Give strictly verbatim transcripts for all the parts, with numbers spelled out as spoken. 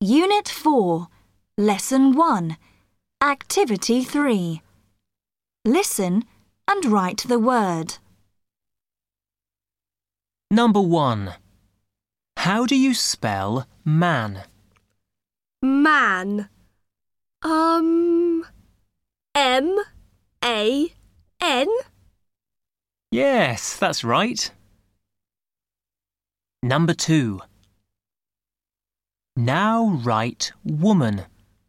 Unit four, Lesson one, Activity three. Listen and write the word. Number one. How do you spell man? Man. Um, M A N? Yes, that's right. Number two. Now write woman.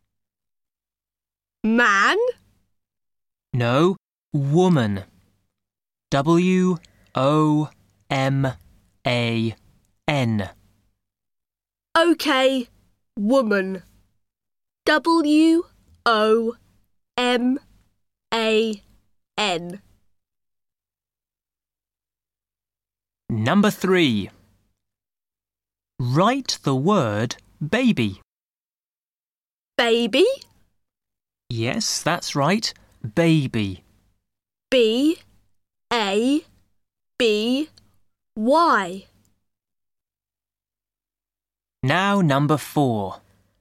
Man? No, woman. W O M A N. OK, woman. W O M A N. Number three. Write the word baby. Baby? Yes, that's right. Baby. B A B Y. Now number four.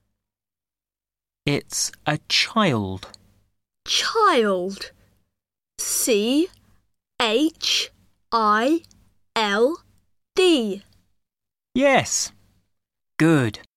It's a child. Child. C H I L D. Yes. Good.